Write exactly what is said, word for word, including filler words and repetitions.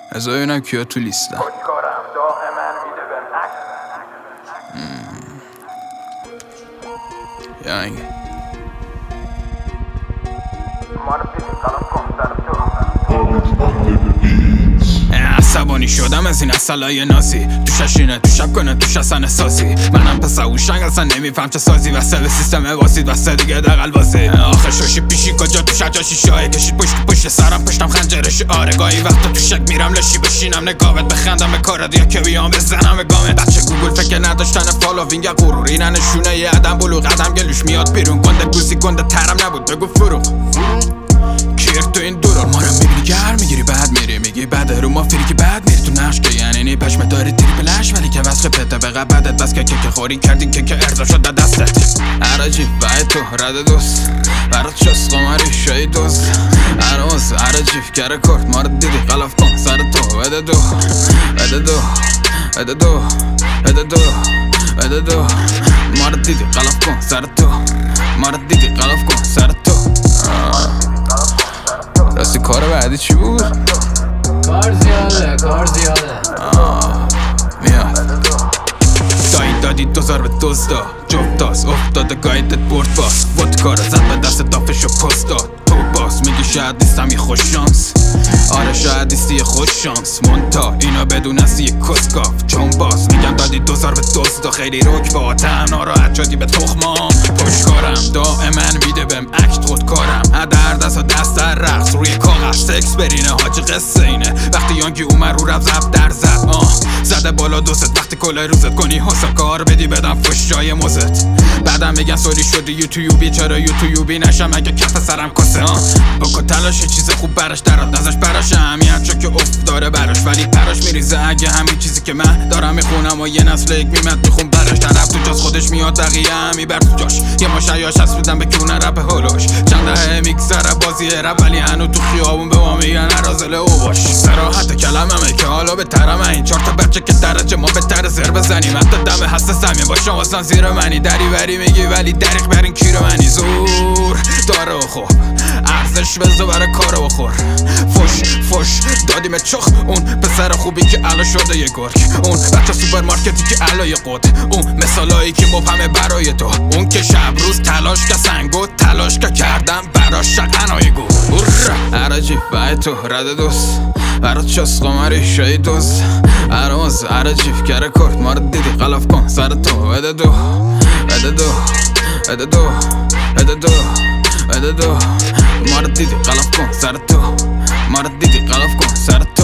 از ببینم کیا تو لیستم. یعنی عصبانی شدم از این اصلای نازی، تو ششینه تو شب کنه تو شسن سازی. منم پس اوشنگ اصلا نمیفهم چه سازی، وسه به سیستم واسید وسه دیگه دقل بازی. آخه شوشی پیشی کجا تو شجاشی شای کشید پشت پشت سرم پشتم خنجرش آره. گاهی وقتا تو شک میرم لشی بشینم نگاهت بخندم به کارت یا که بیام بزنم به گامت. بچه گوگل فکر نداشتن فالوینگ یا غرور، اینا نشونه یه آدم بلوغ قدم گلوش میاد بیرون. گنده گوزی گنده ترم نبود بگو فروغ کیر تو این دوران. ما رو میبینی گر میگیری بعد میری میگی بعد رو ما فری که بعد میری تو نشکه. یعنی نی پشمه داری تریپلش ولی که وسخ پته به قبدت بس که که که خوری کردی که که ارزا شد دستت. عراجی باید تو رد دوست برات شست قماری شایی دوست. عراز عراجیف گره کرد ما رو دیدی غلاف کن سر تو. بده دو بده دو بده دو بده دو بده دو ما رو دیدی غلاف کن سر تو. ما رو دیدی غلاف کن سر تو. راستی کار بعدی چی بود؟ کار زیاده کار زیاده میاد دایی دادی دوزار به دوزدا جفتاز افتاده گایدت برد باز. ودکا رو زد به دست دافش و پست داد. تو باز میگی شاید نیستم یه خوش شانس. آره شاید نیستی یه خوش شانس مونتا اینا بدون هستی یه کسکاف. چون باز میگم دادی دوزار به دوزدا خیلی رک با تم ناراحت شدی به تخمام. پشکارم دائما میده بهم اکت خودکارم هدر دست و دست در رقص روی کاغذ سکس برینه حاجی قصه اینه. وقتی یانگی اومد رو رفت زب در زد آه زده بالا دوست. وقتی کل روزت کنی حساب کار بدی بدم فش جای موزت. بعدم میگن سوری شدی یوتیوبی چرا یوتیوبی نشم اگه کف سرم کسه آه. بکن تلاش چیز خوب براش درات نزش براش اهمیت چون که افت داره براش ولی پراش میریزه اگه همین چیزی که من دارم میخونم و یه نسل یک میمد میخون براش. طرف تو جاز خودش میاد بقیه هم میبر تو جاش. یه ماشیاش هست بودن به کونه رپ هولوش. چند دهه میگذره بازی رپ ولی هنو تو خیابون به ما میگن ارازل او باش. صراحت کلممه که حالا به ترم این چهار تا بچه که درجه ما به تر زر بزنیم. حتی دم هست زمین با شما اصلا زیر منی دری بری میگی ولی دریق برین کیر منی. زور داره و خوب ارزش بزا برای کارو بخور. فش فش دادیم چخ اون پسر خوبی که علا شده یه گرگ. اون بچه سوپرمارکتی که علای قد. اون مثالایی که مبهمه برای تو. اون که شب روز تلاش که سنگو تلاش که کردم براش شقنای گو. عراجی باید تو رد دوست برات شست قماری شایی دوست. عراز عراجیف گره کرد ما رو دیدی غلاف کن سر تو. بده دو بده دو بده دو بده دو بده دو ما رو دیدی غلاف کن سر تو. ما رو دیدی غلاف کن سر تو.